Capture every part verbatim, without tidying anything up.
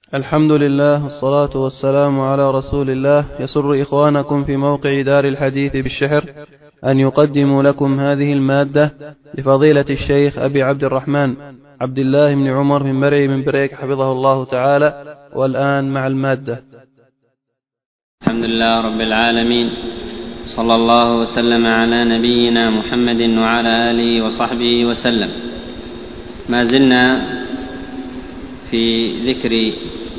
الحمد لله والصلاة والسلام على رسول الله. يسر إخوانكم في موقع دار الحديث بالشحر أن يقدموا لكم هذه المادة لفضيلة الشيخ أبي عبد الرحمن عبد الله بن عمر بن مرعي بن بريك حفظه الله تعالى. والآن مع المادة. الحمد لله رب العالمين، صلى الله وسلم على نبينا محمد وعلى آله وصحبه وسلم. ما زلنا في ذكر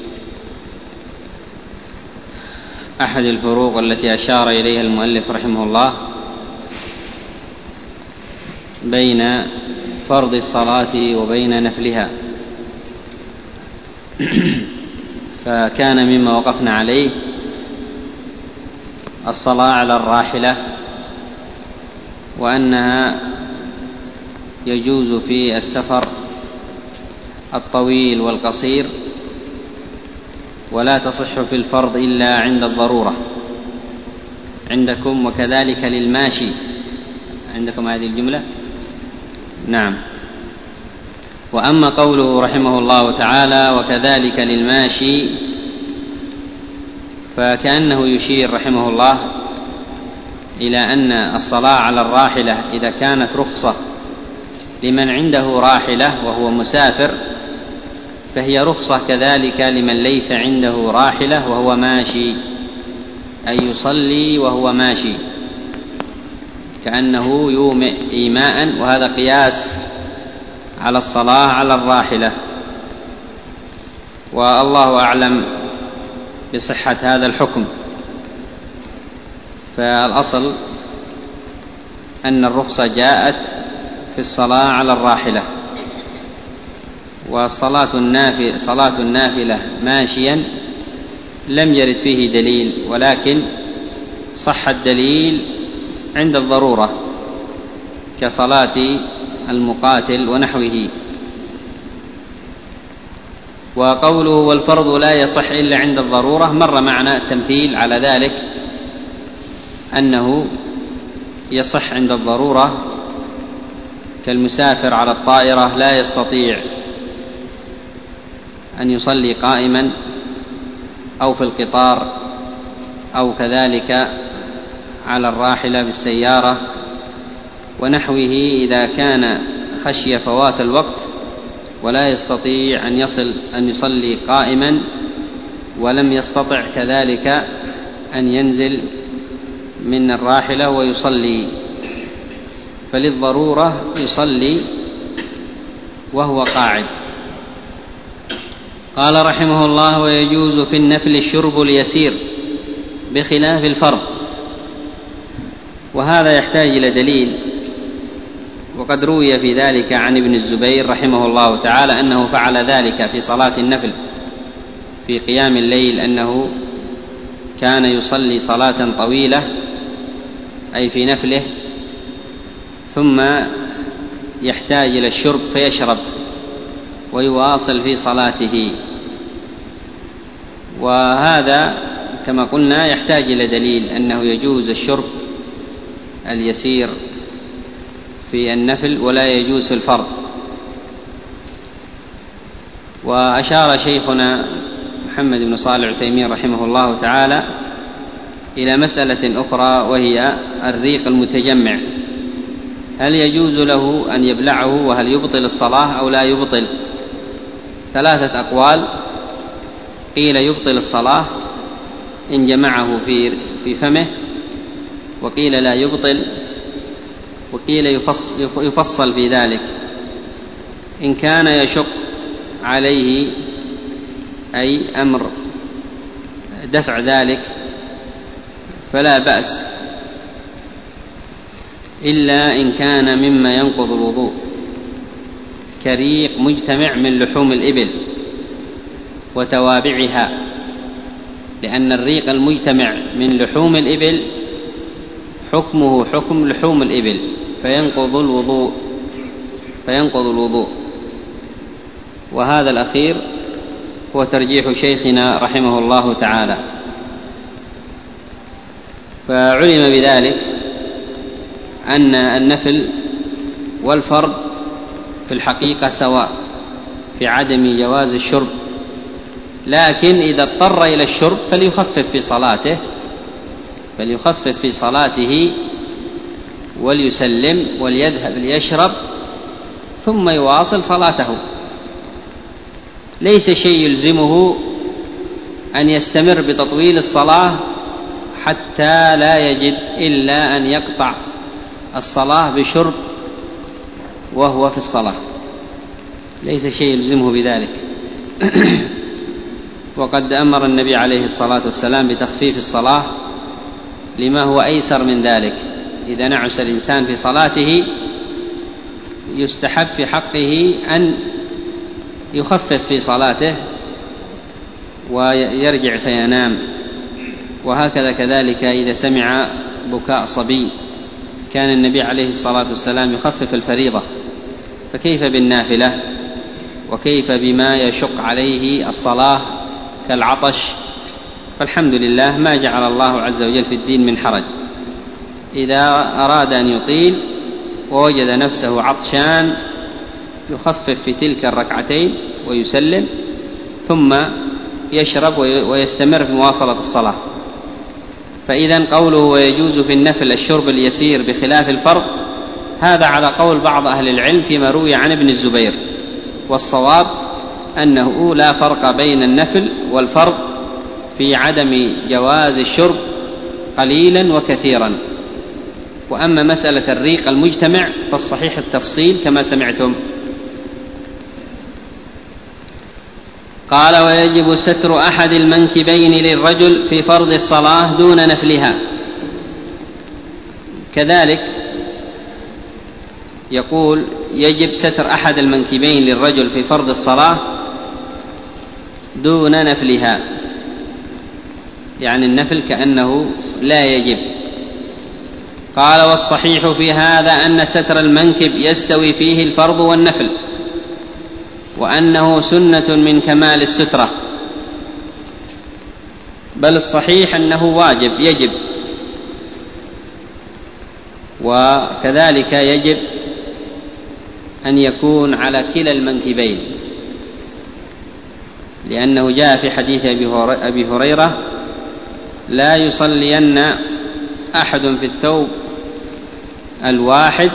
أحد الفروق التي أشار إليها المؤلف رحمه الله بين فرض الصلاة وبين نفلها. فكان مما وقفنا عليه الصلاة على الراحلة، وأنها يجوز في السفر الطويل والقصير، ولا تصح في الفرض إلا عند الضرورة عندكم، وكذلك للماشي. عندكم هذه الجملة؟ نعم. وأما قوله رحمه الله تعالى وكذلك للماشي، فكأنه يشير رحمه الله إلى أن الصلاة على الراحلة إذا كانت رخصة لمن عنده راحلة وهو مسافر، فهي رخصة كذلك لمن ليس عنده راحلة وهو ماشي، أي يصلي وهو ماشي، كأنه يومئ إيماء، وهذا قياس على الصلاة على الراحلة. والله أعلم بصحة هذا الحكم. فالأصل أن الرخصة جاءت في الصلاة على الراحلة، والصلاة النافلة صلاة النافلة ماشيا لم يرد فيه دليل، ولكن صح الدليل عند الضرورة كصلاة المقاتل ونحوه. وقوله والفرض لا يصح إلا عند الضرورة، مر معنا التمثيل على ذلك، أنه يصح عند الضرورة كالمسافر على الطائرة لا يستطيع أن يصلي قائما، أو في القطار، أو كذلك على الراحلة بالسيارة ونحوه، إذا كان خشي فوات الوقت ولا يستطيع أن يصل أن يصلي قائما، ولم يستطع كذلك أن ينزل من الراحلة ويصلي، فللضرورة يصلي وهو قاعد. قال رحمه الله ويجوز في النفل الشرب اليسير بخلاف الفرض. وهذا يحتاج إلى دليل، وقد روي في ذلك عن ابن الزبير رحمه الله تعالى أنه فعل ذلك في صلاة النفل في قيام الليل، أنه كان يصلي صلاة طويلة أي في نفله، ثم يحتاج إلى الشرب فيشرب ويواصل في صلاته. وهذا كما قلنا يحتاج إلى دليل أنه يجوز الشرب اليسير في النفل ولا يجوز في الفرض. وأشار شيخنا محمد بن صالح العثيمين رحمه الله تعالى إلى مسألة أخرى، وهي الريق المتجمع، هل يجوز له أن يبلعه، وهل يبطل الصلاة أو لا يبطل؟ ثلاثة أقوال. قيل يبطل الصلاة إن جمعه في في فمه، وقيل لا يبطل، وقيل يفصل في ذلك. إن كان يشق عليه أي أمر دفع ذلك فلا بأس، إلا إن كان مما ينقض الوضوء كريق مجتمع من لحوم الإبل وتوابعها، لأن الريق المجتمع من لحوم الإبل حكمه حكم لحوم الإبل، فينقض الوضوء فينقض الوضوء وهذا الأخير هو ترجيح شيخنا رحمه الله تعالى. فعلم بذلك أن النفل والفرض في الحقيقة سواء في عدم جواز الشرب لكن إذا اضطر إلى الشرب فليخفف في صلاته فليخفف في صلاته وليسلم وليذهب ليشرب ثم يواصل صلاته. ليس شيء يلزمه أن يستمر بتطويل الصلاة حتى لا يجد إلا أن يقطع الصلاة بشرب وهو في الصلاة، ليس شيء يلزمه بذلك. وقد أمر النبي عليه الصلاة والسلام بتخفيف الصلاة لما هو أيسر من ذلك. إذا نعس الإنسان في صلاته يستحب في حقه أن يخفف في صلاته ويرجع فينام. وهكذا كذلك إذا سمع بكاء صبي كان النبي عليه الصلاة والسلام يخفف الفريضة، فكيف بالنافلة؟ وكيف بما يشق عليه الصلاة كالعطش؟ فالحمد لله ما جعل الله عز وجل في الدين من حرج. إذا أراد أن يطيل ووجد نفسه عطشان يخفف في تلك الركعتين ويسلم ثم يشرب ويستمر في مواصلة الصلاة. فإذا قوله ويجوز في النفل الشرب اليسير بخلاف الفرض هذا على قول بعض أهل العلم فيما روي عن ابن الزبير، والصواب أنه لا فرق بين النفل والفرض في عدم جواز الشرب قليلا وكثيرا. وأما مسألة الريق المجتمع فالصحيح التفصيل كما سمعتم. قال ويجب ستر أحد المنكبين للرجل في فرض الصلاة دون نفلها. كذلك يقول يجب ستر أحد المنكبين للرجل في فرض الصلاة دون نفلها، يعني النفل كأنه لا يجب. قال والصحيح في هذا أن ستر المنكب يستوي فيه الفرض والنفل، وأنه سنة من كمال السترة، بل الصحيح أنه واجب يجب. وكذلك يجب أن يكون على كلا المنكبين، لأنه جاء في حديث أبي هريرة لا يصلين أحد في الثوب الواحد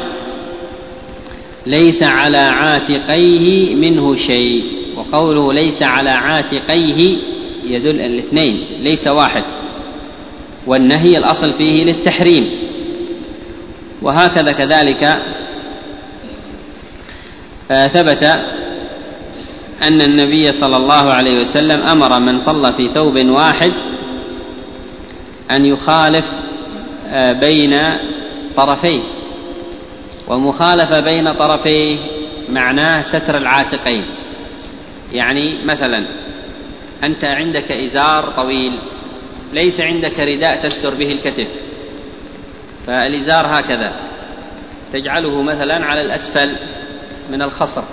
ليس على عاتقيه منه شيء. وقوله ليس على عاتقيه يدل على الاثنين ليس واحد، والنهي الأصل فيه للتحريم. وهكذا كذلك ثبت أن النبي صلى الله عليه وسلم أمر من صلى في ثوب واحد أن يخالف بين طرفيه، ومخالفة بين طرفيه معناه ستر العاتقين. يعني مثلا أنت عندك إزار طويل ليس عندك رداء تستر به الكتف، فالإزار هكذا تجعله مثلا على الأسفل من الخصر،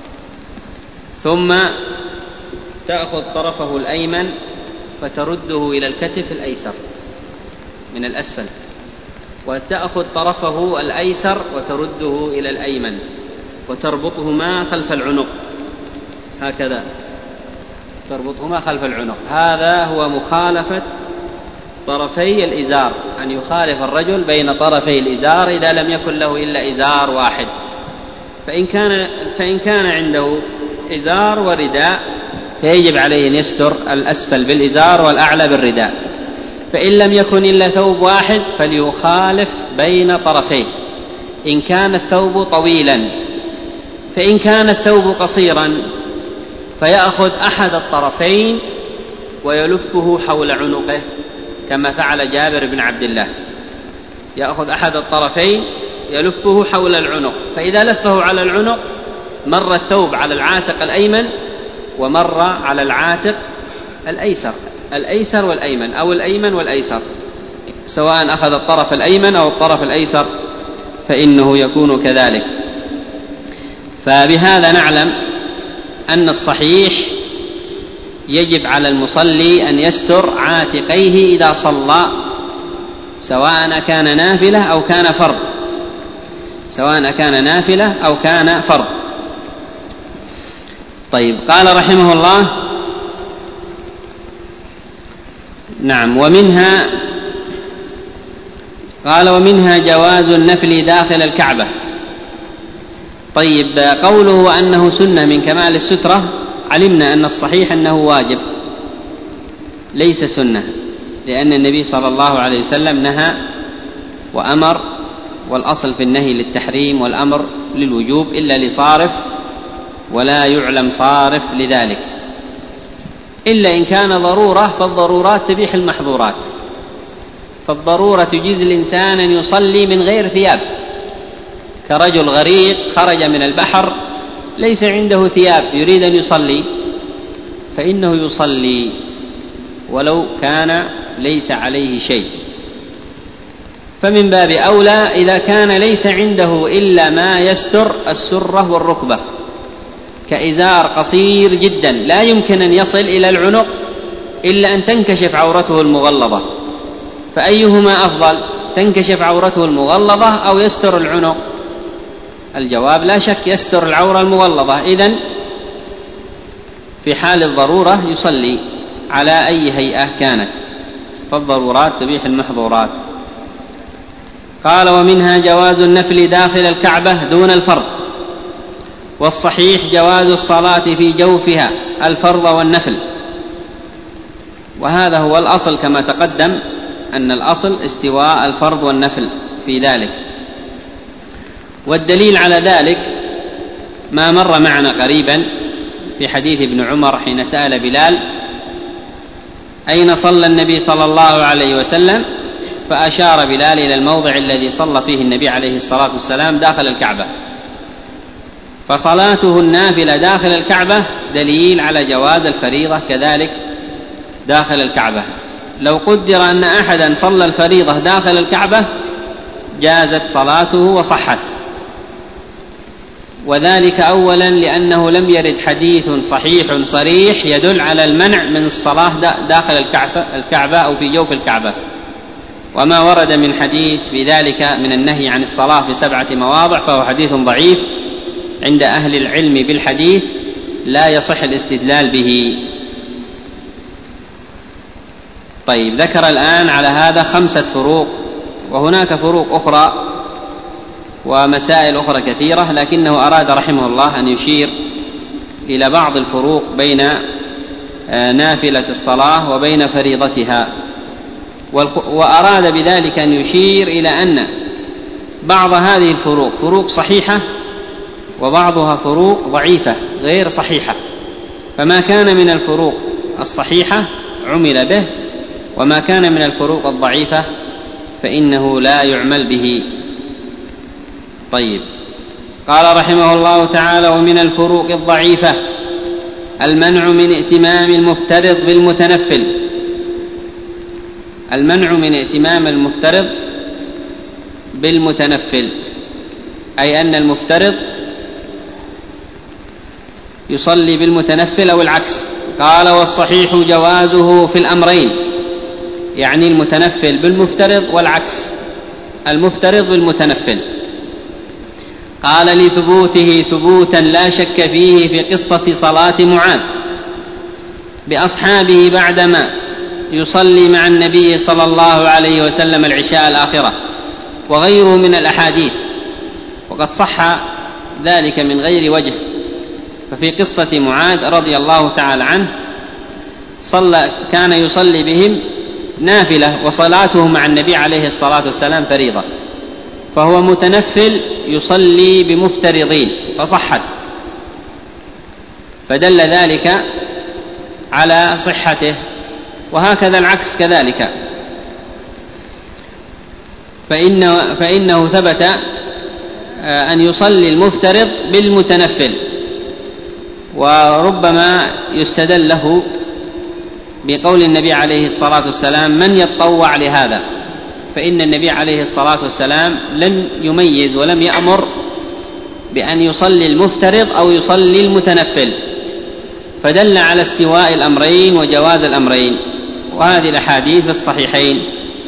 ثم تأخذ طرفه الأيمن فترده إلى الكتف الأيسر من الأسفل، وتأخذ طرفه الأيسر وترده إلى الأيمن وتربطهما خلف العنق هكذا، تربطهما خلف العنق. هذا هو مخالفة طرفي الإزار، أن يخالف الرجل بين طرفي الإزار إذا لم يكن له إلا إزار واحد. فإن كان, فإن كان عنده إزار ورداء فيجب عليه أن يستر الأسفل بالإزار والأعلى بالرداء. فإن لم يكن إلا ثوب واحد فليخالف بين طرفيه إن كان الثوب طويلا. فإن كان الثوب قصيرا فيأخذ أحد الطرفين ويلفه حول عنقه كما فعل جابر بن عبد الله، يأخذ أحد الطرفين يلفه حول العنق، فإذا لفه على العنق مر الثوب على العاتق الأيمن ومر على العاتق الأيسر، الأيسر والأيمن أو الأيمن والأيسر، سواء أخذ الطرف الأيمن أو الطرف الأيسر فإنه يكون كذلك. فبهذا نعلم أن الصحيح يجب على المصلي أن يستر عاتقيه إذا صلى، سواء كان نافلة أو كان فرض، سواء كان نافلة أو كان فرض. طيب، قال رحمه الله نعم. ومنها قال ومنها جواز النفل داخل الكعبة. طيب، قوله أنه سنة من كمال السترة، علمنا أن الصحيح أنه واجب ليس سنة، لأن النبي صلى الله عليه وسلم نهى وأمر، والأصل في النهي للتحريم والأمر للوجوب إلا لصارف، ولا يعلم صارف لذلك إلا إن كان ضرورة، فالضرورات تبيح المحظورات. فالضرورة تجيز الإنسان أن يصلي من غير ثياب، كرجل غريق خرج من البحر ليس عنده ثياب يريد أن يصلي، فإنه يصلي ولو كان ليس عليه شيء. فمن باب أولى إذا كان ليس عنده إلا ما يستر السرة والركبة، كإزار قصير جدا لا يمكن أن يصل إلى العنق إلا أن تنكشف عورته المغلظة، فأيهما أفضل، تنكشف عورته المغلظة أو يستر العنق؟ الجواب لا شك يستر العورة المغلظة. إذن في حال الضرورة يصلي على أي هيئة كانت، فالضرورات تبيح المحظورات. قال ومنها جواز النفل داخل الكعبة دون الفرض، والصحيح جواز الصلاة في جوفها الفرض والنفل، وهذا هو الأصل كما تقدم أن الأصل استواء الفرض والنفل في ذلك. والدليل على ذلك ما مر معنا قريبا في حديث ابن عمر حين سأل بلال أين صلى النبي صلى الله عليه وسلم، فأشار بلال إلى الموضع الذي صلى فيه النبي عليه الصلاة والسلام داخل الكعبة. فصلاته النافلة داخل الكعبة دليل على جواز الفريضة كذلك داخل الكعبة. لو قدر أن أحدا صلى الفريضة داخل الكعبة جازت صلاته وصحت، وذلك أولا لأنه لم يرد حديث صحيح صريح يدل على المنع من الصلاة داخل الكعبة أو في جوف الكعبة، وما ورد من حديث في ذلك من النهي عن الصلاة في سبعة مواضع فهو حديث ضعيف عند أهل العلم بالحديث لا يصح الاستدلال به. طيب، ذكر الآن على هذا خمسة فروق، وهناك فروق أخرى ومسائل أخرى كثيرة، لكنه أراد رحمه الله أن يشير إلى بعض الفروق بين نافلة الصلاة وبين فريضتها، وأراد بذلك أن يشير إلى أن بعض هذه الفروق فروق صحيحة وبعضها فروق ضعيفة غير صحيحة، فما كان من الفروق الصحيحة عمل به، وما كان من الفروق الضعيفة فإنه لا يعمل به. طيب، قال رحمه الله تعالى ومن الفروق الضعيفة المنع من ائتمام المفترض بالمتنفل. المنع من ائتمام المفترض بالمتنفل، أي أن المفترض يصلي بالمتنفل أو العكس. قال والصحيح جوازه في الأمرين، يعني المتنفل بالمفترض والعكس، المفترض بالمتنفل. قال لثبوته ثبوتا لا شك فيه في قصة صلاة معاذ بأصحابه بعدما يصلي مع النبي صلى الله عليه وسلم العشاء الآخرة وغيره من الأحاديث، وقد صح ذلك من غير وجه. ففي قصة معاذ رضي الله تعالى عنه صلى كان يصلي بهم نافلة، وصلاته مع النبي عليه الصلاة والسلام فريضة، فهو متنفل يصلي بمفترضين فصحت، فدل ذلك على صحته. وهكذا العكس كذلك، فإنه, فإنه ثبت أن يصلي المفترض بالمتنفل، وربما يستدل له بقول النبي عليه الصلاة والسلام من يتطوع لهذا، فإن النبي عليه الصلاة والسلام لم يميز ولم يأمر بأن يصلي المفترض أو يصلي المتنفل، فدل على استواء الأمرين وجواز الأمرين، وهذه الأحاديث في الصحيحين.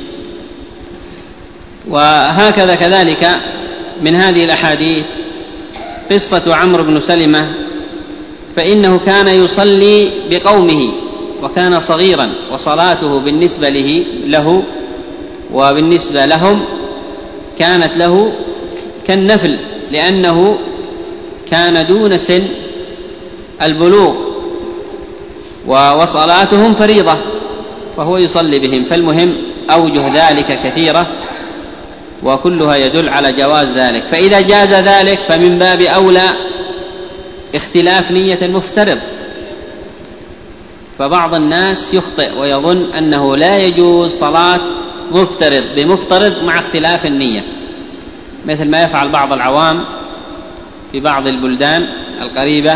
وهكذا كذلك من هذه الأحاديث قصة عمرو بن سلمة، فإنه كان يصلي بقومه وكان صغيرا وصلاته بالنسبة له, له وبالنسبة لهم كانت له كالنفل، لأنه كان دون سن البلوغ وصلاتهم فريضة فهو يصلي بهم. فالمهم أوجه ذلك كثيرة وكلها يدل على جواز ذلك. فإذا جاز ذلك فمن باب أولى اختلاف نية المفترض. فبعض الناس يخطئ ويظن أنه لا يجوز صلاة مفترض بمفترض مع اختلاف النية، مثل ما يفعل بعض العوام في بعض البلدان القريبة،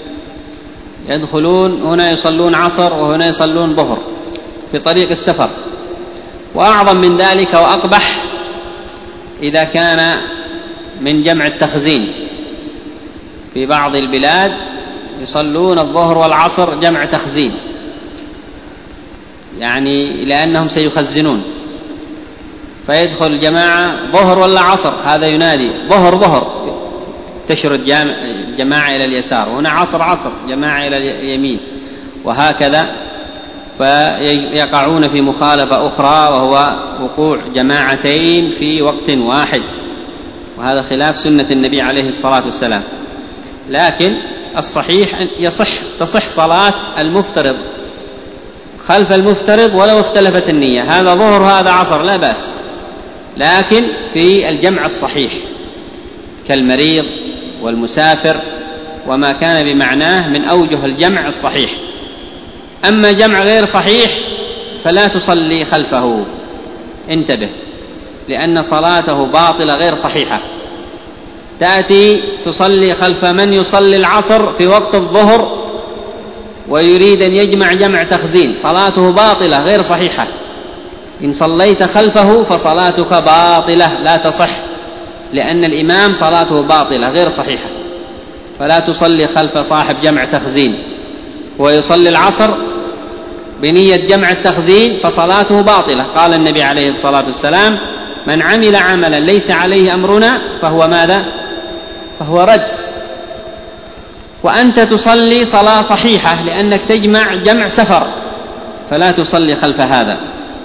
يدخلون هنا يصلون عصر وهنا يصلون ظهر في طريق السفر. وأعظم من ذلك وأقبح إذا كان من جمع التخزين، في بعض البلاد يصلون الظهر والعصر جمع تخزين، يعني لأنهم سيخزنون، فيدخل الجماعة ظهر ولا عصر، هذا ينادي ظهر ظهر تشرد جماعة إلى اليسار، وهنا عصر عصر جماعة إلى اليمين، وهكذا، فيقعون في مخالفة أخرى وهو وقوع جماعتين في وقت واحد، وهذا خلاف سنة النبي عليه الصلاة والسلام. لكن الصحيح أن يصح تصح صلاة المفترض خلف المفترض ولو اختلفت النية، هذا ظهر هذا عصر لا بأس، لكن في الجمع الصحيح كالمريض والمسافر وما كان بمعناه من أوجه الجمع الصحيح. أما جمع غير صحيح فلا تصلي خلفه، انتبه، لأن صلاته باطلة غير صحيحة. تأتي تصلي خلف من يصلي العصر في وقت الظهر ويريد أن يجمع جمع تخزين، صلاته باطلة غير صحيحة. إن صليت خلفه فصلاتك باطلة لا تصح، لأن الإمام صلاته باطلة غير صحيحة. فلا تصلي خلف صاحب جمع تخزين ويصلي العصر بنية جمع التخزين فصلاته باطلة. قال النبي عليه الصلاة والسلام: من عمل عملا ليس عليه أمرنا فهو ماذا؟ فهو رد. وأنت تصلي صلاة صحيحة لأنك تجمع جمع سفر، فلا تصلي خلف هذا.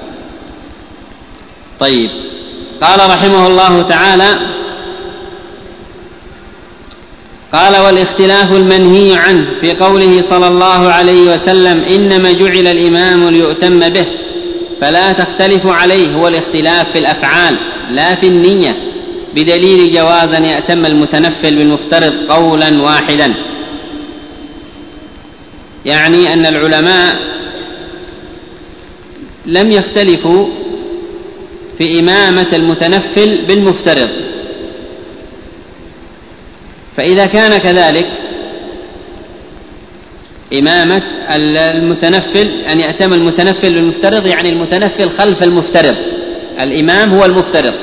طيب، قال رحمه الله تعالى: قال: والاختلاف المنهي عنه في قوله صلى الله عليه وسلم: إنما جعل الإمام ليؤتم به، فلا تختلف عليه، هو الاختلاف في الأفعال لا في النية، بدليل جواز أن يأتم المتنفل بالمفترض قولا واحدا. يعني أن العلماء لم يختلفوا في إمامة المتنفل بالمفترض، فإذا كان كذلك إمامة المتنفل أن يأتم المتنفل بالمفترض، يعني المتنفل خلف المفترض، الإمام هو المفترض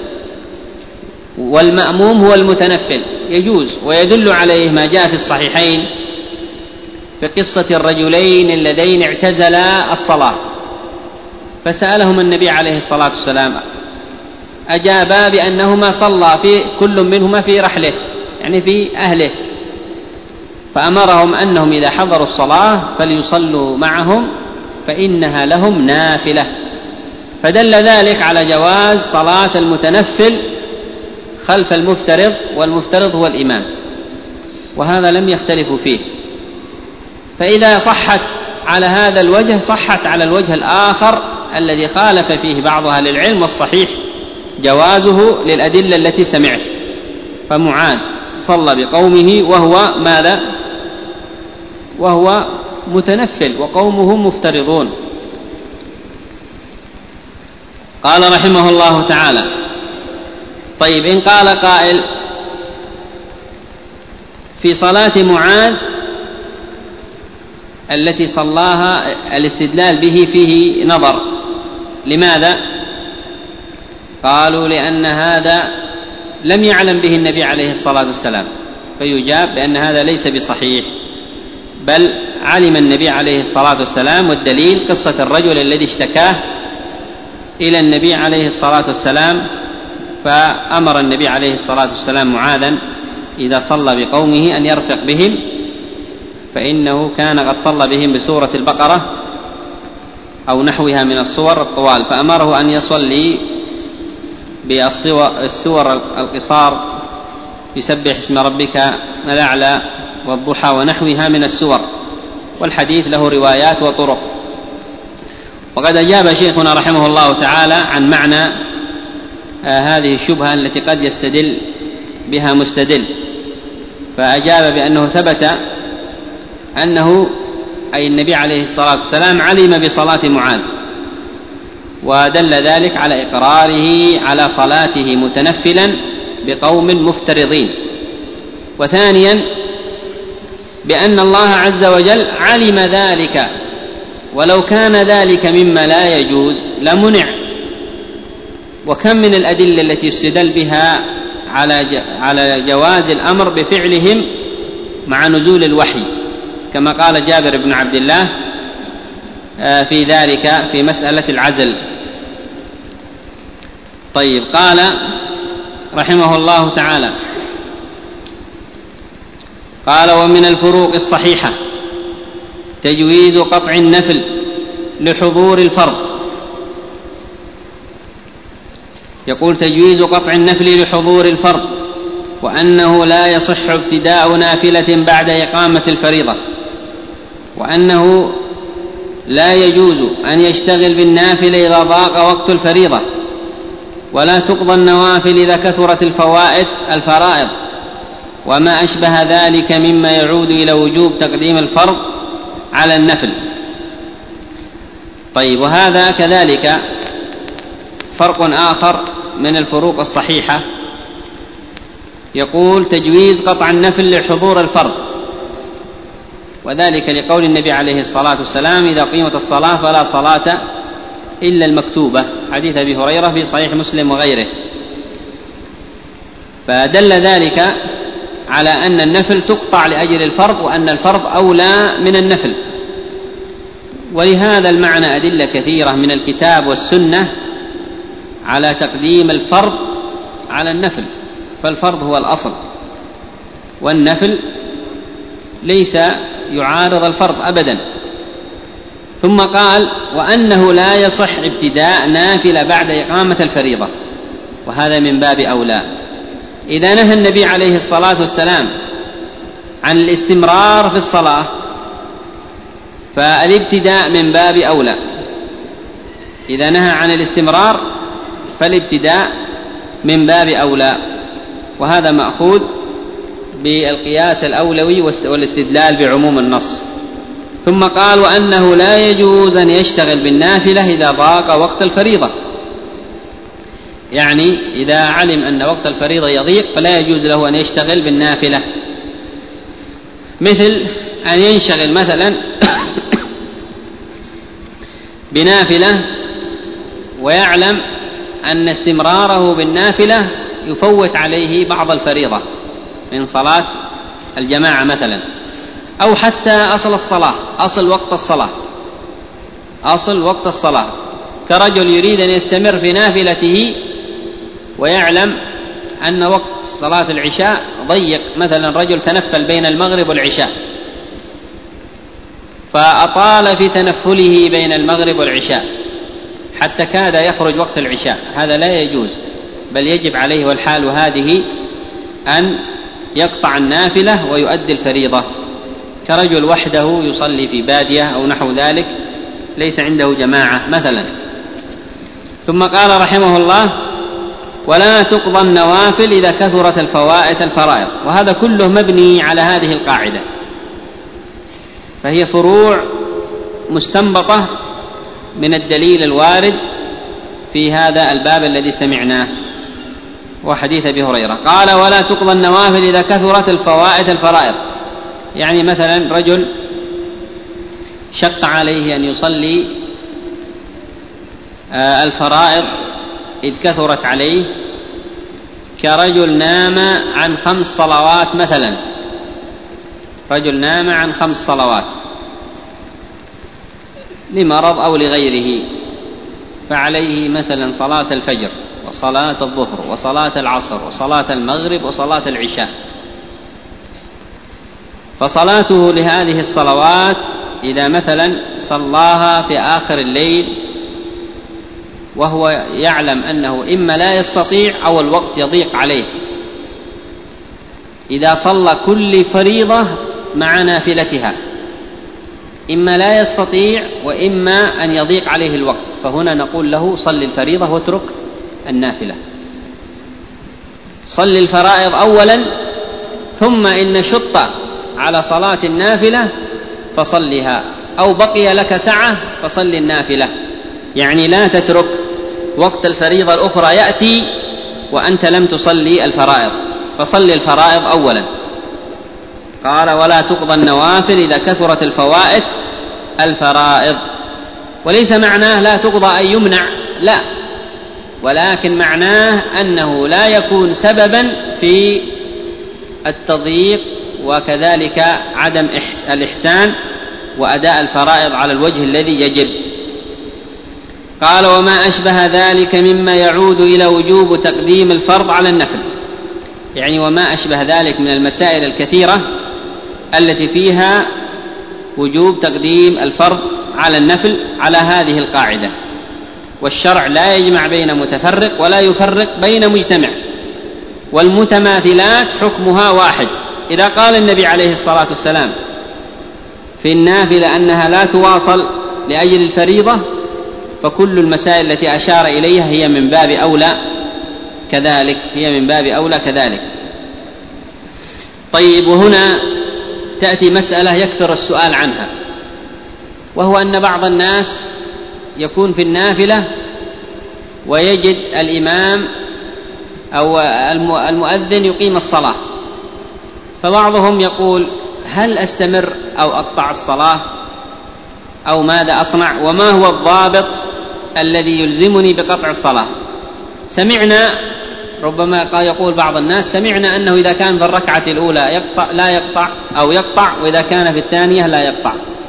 والمأموم هو المتنفل، يجوز. ويدل عليه ما جاء في الصحيحين في قصة الرجلين اللذين اعتزلا الصلاة فسألهم النبي عليه الصلاة والسلام، أجابا بأنهما صلى في كل منهما في رحله، يعني في أهله، فأمرهم أنهم إذا حضروا الصلاة فليصلوا معهم فإنها لهم نافلة. فدل ذلك على جواز صلاة المتنفل خلف المفترض، والمفترض هو الإمام، وهذا لم يختلفوا فيه. فإذا صحت على هذا الوجه صحت على الوجه الآخر الذي خالف فيه بعض أهل العلم، والصحيح جوازه للأدلة التي سمعت. فمعاذ صلى بقومه وهو ماذا؟ وهو متنفل وقومه مفترضون. قال رحمه الله تعالى: طيب، إن قال قائل في صلاة معاذ التي صلاها الاستدلال به فيه نظر، لماذا؟ قالوا: لأن هذا لم يعلم به النبي عليه الصلاة والسلام، فيجاب بأن هذا ليس بصحيح، بل علم النبي عليه الصلاة والسلام. والدليل قصة الرجل الذي اشتكاه إلى النبي عليه الصلاة والسلام، فأمر النبي عليه الصلاة والسلام معاذا إذا صلى بقومه أن يرفق بهم، فإنه كان قد صلى بهم بسورة البقرة أو نحوها من الصور الطوال، فأمره أن يصلي بالسور القصار يسبح اسم ربك الأعلى والضحى ونحوها من السور، والحديث له روايات وطرق. وقد أجاب شيخنا رحمه الله تعالى عن معنى آه هذه الشبهة التي قد يستدل بها مستدل، فأجاب بأنه ثبت أنه أي النبي عليه الصلاة والسلام علم بصلاة معاذ، ودل ذلك على إقراره على صلاته متنفلا بقوم مفترضين. وثانيا بأن الله عز وجل علم ذلك، ولو كان ذلك مما لا يجوز لمنع. وكم من الأدلة التي يستدل بها على على جواز الأمر بفعلهم مع نزول الوحي، كما قال جابر بن عبد الله في ذلك في مسألة العزل. طيب، قال رحمه الله تعالى: قال: ومن الفروق الصحيحة تجويز قطع النفل لحضور الفرض. يقول: تجويز قطع النفل لحضور الفرض، وأنه لا يصح ابتداء نافلة بعد إقامة الفريضة، وأنه لا يجوز أن يشتغل بالنافلة إذا ضاق وقت الفريضة، ولا تقضى النوافل إذا كثرت الفوائد الفرائض، وما أشبه ذلك مما يعود إلى وجوب تقديم الفرض على النفل. طيب، وهذا كذلك فرق آخر من الفروق الصحيحة. يقول: تجويز قطع النفل لحضور الفرض، وذلك لقول النبي عليه الصلاة والسلام: إذا قيمت الصلاة فلا صلاة إلا المكتوبة، حديث أبي هريرة في صحيح مسلم وغيره. فدل ذلك على أن النفل تقطع لأجل الفرض، وأن الفرض أولى من النفل. ولهذا المعنى أدلة كثيرة من الكتاب والسنة على تقديم الفرض على النفل، فالفرض هو الأصل، والنفل ليس يعارض الفرض أبدا. ثم قال: وأنه لا يصح ابتداء نافلة بعد إقامة الفريضة، وهذا من باب أولى. إذا نهى النبي عليه الصلاة والسلام عن الاستمرار في الصلاة فالابتداء من باب أولى. إذا نهى عن الاستمرار فالابتداء من باب أولى، وهذا مأخوذ بالقياس الأولوي والاستدلال بعموم النص. ثم قال: وأنه لا يجوز أن يشتغل بالنافلة إذا ضاق وقت الفريضة، يعني إذا علم أن وقت الفريضة يضيق فلا يجوز له أن يشتغل بالنافلة، مثل أن ينشغل مثلا بنافلة ويعلم أن استمراره بالنافلة يفوت عليه بعض الفريضة من صلاة الجماعة مثلا، أو حتى أصل الصلاة، أصل وقت الصلاة، أصل وقت الصلاة، كرجل يريد أن يستمر في نافلته ويعلم أن وقت صلاة العشاء ضيق، مثلا رجل تنفل بين المغرب والعشاء فأطال في تنفله بين المغرب والعشاء حتى كاد يخرج وقت العشاء، هذا لا يجوز، بل يجب عليه والحال هذه أن يقطع النافلة ويؤدي الفريضة، كرجل وحده يصلي في بادية أو نحو ذلك ليس عنده جماعة مثلا. ثم قال رحمه الله: ولا تقضى النوافل إذا كثرت الفوائد الفرائض. وهذا كله مبني على هذه القاعدة، فهي فروع مستنبطة من الدليل الوارد في هذا الباب الذي سمعناه وحديث أبي هريرة. قال: ولا تقضى النوافل إذا كثرت الفوائد الفرائض، يعني مثلا رجل شق عليه أن يصلي الفرائض إذ كثرت عليه، كرجل نام عن خمس صلوات مثلا، رجل نام عن خمس صلوات لمرض أو لغيره، فعليه مثلا صلاة الفجر وصلاة الظهر وصلاة العصر وصلاة المغرب وصلاة العشاء، فصلاته لهذه الصلوات إذا مثلا صلاها في آخر الليل وهو يعلم أنه إما لا يستطيع أو الوقت يضيق عليه، إذا صلى كل فريضة مع نافلتها إما لا يستطيع وإما أن يضيق عليه الوقت، فهنا نقول له صل الفريضة واترك النافلة. صل الفرائض أولا، ثم إن شط على صلاة النافلة فصلها، أو بقي لك سعة فصل النافلة، يعني لا تترك وقت الفريضة الأخرى يأتي وأنت لم تصلي الفرائض، فصل الفرائض أولا. قال ولا تقضى النوافل إذا كثرت الفوائد الفرائض، وليس معناه لا تقضى أي يمنع، لا، ولكن معناه أنه لا يكون سببا في التضييق وكذلك عدم الإحسان وأداء الفرائض على الوجه الذي يجب. قال وما أشبه ذلك مما يعود إلى وجوب تقديم الفرض على النفل، يعني وما أشبه ذلك من المسائل الكثيرة التي فيها وجوب تقديم الفرض على النفل على هذه القاعدة، والشرع لا يجمع بين متفرق ولا يفرق بين مجتمع، والمتماثلات حكمها واحد. إذا قال النبي عليه الصلاة والسلام في النافلة أنها لا تواصل لأجل الفريضة، فكل المسائل التي أشار إليها هي من باب أولى كذلك، هي من باب أولى كذلك. طيب، وهنا تأتي مسألة يكثر السؤال عنها، وهو أن بعض الناس يكون في النافلة ويجد الإمام أو المؤذن يقيم الصلاة، فبعضهم يقول هل أستمر أو أقطع الصلاة أو ماذا أصنع، وما هو الضابط الذي يلزمني بقطع الصلاة؟ سمعنا ربما يقول بعض الناس سمعنا أنه إذا كان في الركعة الأولى يقطع لا يقطع أو يقطع، وإذا كان في الثانية لا يقطع.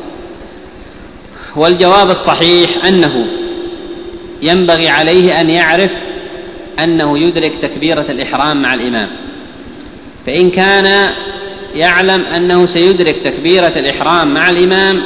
والجواب الصحيح أنه ينبغي عليه أن يعرف أنه يدرك تكبيرة الإحرام مع الإمام، فإن كان يعلم أنه سيدرك تكبيرة الإحرام مع الإمام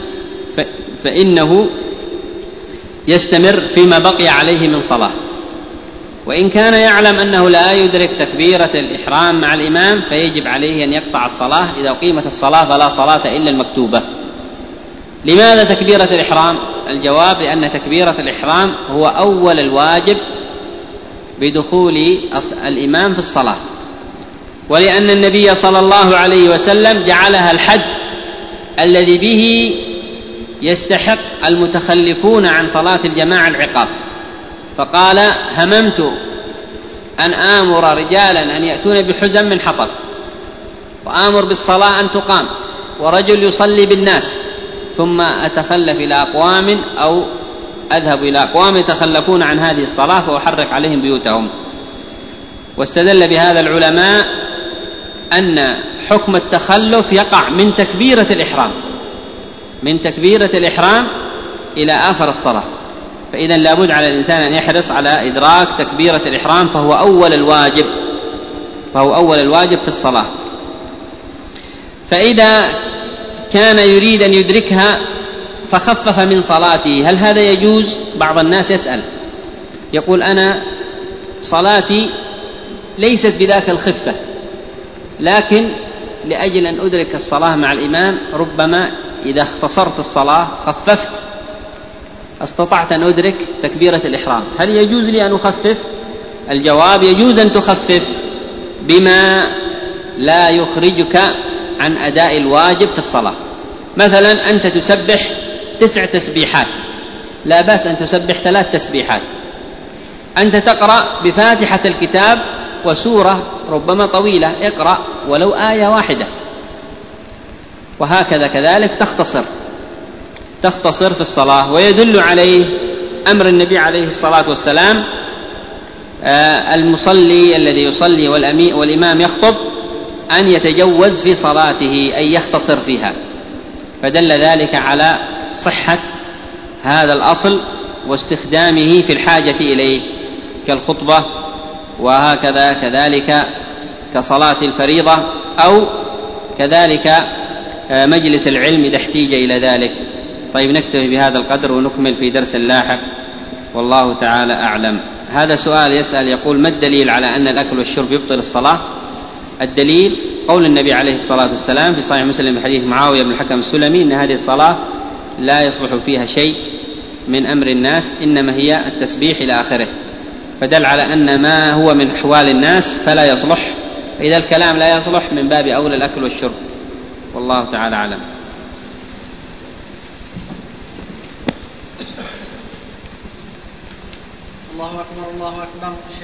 فإنه يستمر فيما بقي عليه من صلاة، وإن كان يعلم أنه لا يدرك تكبيرة الإحرام مع الإمام فيجب عليه أن يقطع الصلاة. إذا قيمت الصلاة فلا صلاة إلا المكتوبة. لماذا تكبيرة الإحرام؟ الجواب لأن تكبيرة الإحرام هو أول الواجب بدخول الإمام في الصلاة، ولأن النبي صلى الله عليه وسلم جعلها الحد الذي به يستحق المتخلفون عن صلاة الجماعة العقاب، فقال هممت أن آمر رجالا أن يأتون بحزم من حطب، وآمر بالصلاة أن تقام، ورجل يصلي بالناس، ثم أتخلف إلى أقوام أو أذهب إلى أقوام يتخلفون عن هذه الصلاة فأحرق عليهم بيوتهم. واستدل بهذا العلماء أن حكم التخلف يقع من تكبيرة الإحرام من تكبيرة الإحرام إلى آخر الصلاة، فإذا لابد على الإنسان أن يحرص على إدراك تكبيرة الإحرام، فهو أول الواجب فهو أول الواجب في الصلاة. فإذا كان يريد أن يدركها فخفف من صلاته، هل هذا يجوز؟ بعض الناس يسأل يقول أنا صلاتي ليست بذاك الخفة، لكن لأجل أن أدرك الصلاة مع الإمام ربما إذا اختصرت الصلاة خففت استطعت أن أدرك تكبيرة الإحرام، هل يجوز لي أن أخفف؟ الجواب يجوز أن تخفف بما لا يخرجك عن أداء الواجب في الصلاة. مثلا أنت تسبح تسع تسبيحات، لا بأس أن تسبح ثلاث تسبيحات. أنت تقرأ بفاتحة الكتاب وسورة ربما طويلة، اقرأ ولو آية واحدة، وهكذا كذلك تختصر تختصر في الصلاة. ويدل عليه أمر النبي عليه الصلاة والسلام المصلي الذي يصلي والإمام يخطب أن يتجوز في صلاته أي يختصر فيها، فدل ذلك على صحة هذا الأصل واستخدامه في الحاجة إليه كالخطبة، وهكذا كذلك كصلاة الفريضة أو كذلك مجلس العلم إذا احتيج إلى ذلك. طيب نكتفي بهذا القدر ونكمل في درس لاحق، والله تعالى أعلم. هذا سؤال يسأل يقول: ما الدليل على أن الأكل والشرب يبطل الصلاة؟ الدليل قول النبي عليه الصلاة والسلام في صحيح مسلم حديث معاوية بن الحكم السلمي أن هذه الصلاة لا يصلح فيها شيء من أمر الناس، إنما هي التسبيح إلى آخره، فدل على أن ما هو من أحوال الناس فلا يصلح، فإذا الكلام لا يصلح من باب أولى الأكل والشرب، والله تعالى أعلم. الله أكبر الله أكبر.